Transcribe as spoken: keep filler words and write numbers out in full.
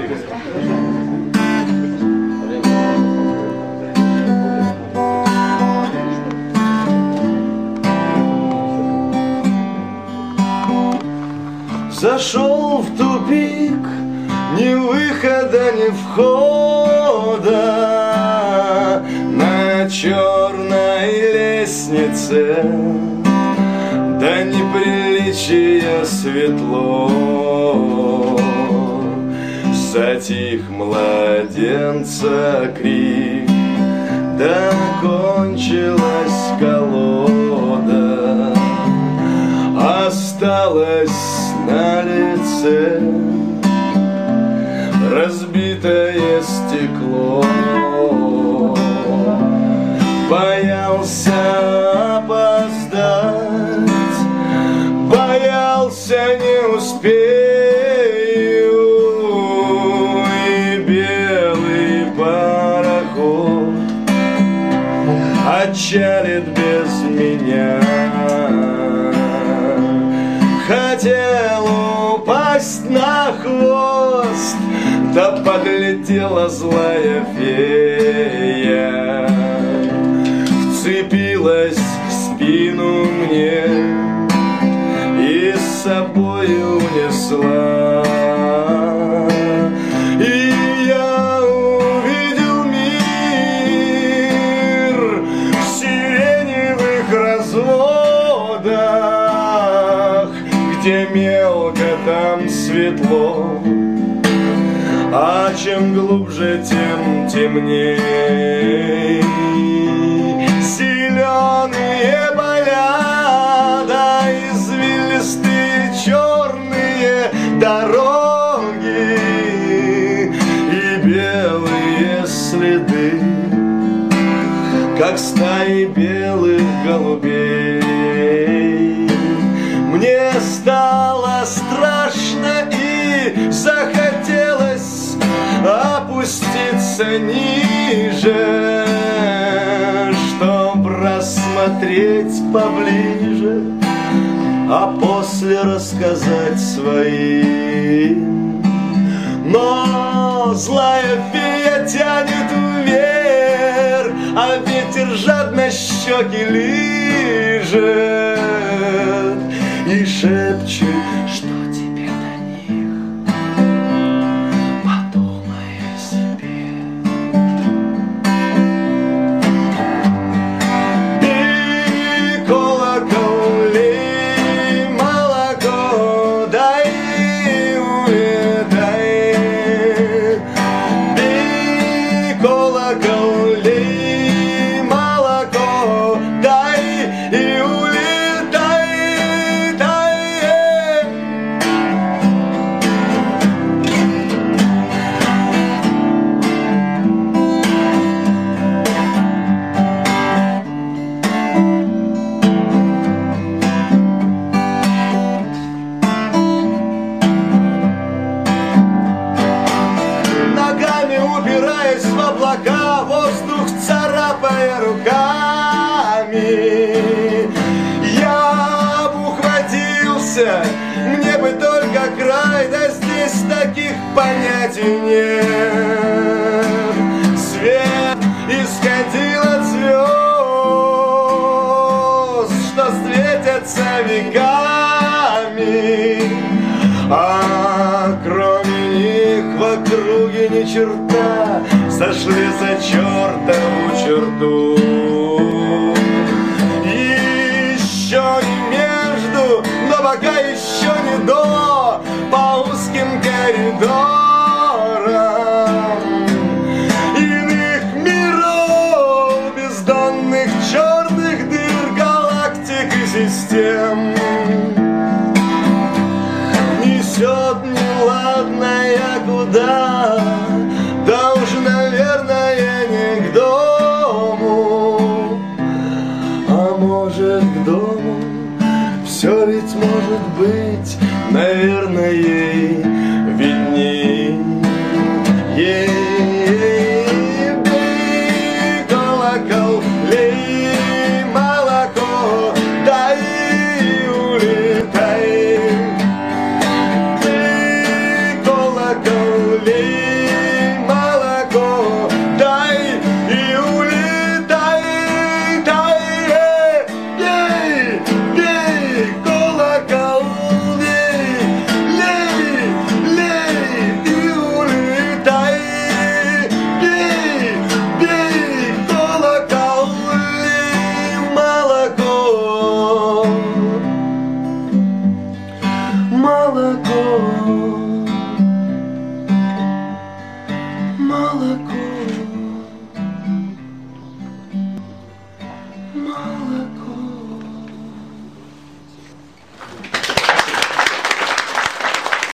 Зашел в тупик, ни выхода, ни входа. На черной лестнице до неприличия светло. Затих младенца крик, да кончилась колода. Осталось на лице разбитое стекло. Боялся опоздать, боялся не успею, и белый пароход отчалит без меня. Хотел упасть на хвост, да подлетела злая фея, вцепилась в спину мне и с собой унесла. И я увидел мир в сиреневых разводах, где мелко, там светло, а чем глубже, тем темней. Зеленые поля, да извилистые черные дороги и белые следы, как стаи белых голубей. Мне стало страшно и захотелось опуститься ниже, чтоб рассмотреть поближе, а после рассказать своим. Но злая фея тянет вверх, а ветер жадно щеки лижет и шепчет, что тебе до них, подумай о себе. Бей колокол, лей молоко, дай улетай. Бей колокол, лей молоко, дай и улетай. Упираясь в облака, воздух царапая руками, я б ухватился, мне бы только край, да здесь таких понятий нет. Свет исходил от звезд, что встретятся веками, а кроме них в округе ни черта, сошли за чертову черту. Еще не между, но пока еще не до, по узким коридорам иных миров, бездонных черных дыр, галактик и систем. Несет неладная куда, да уж, наверное, не к дому, а может к дому. Все ведь может быть, наверное, ей видней. Ей бей колокол, лей молоко, дай улетай. Лей молоко.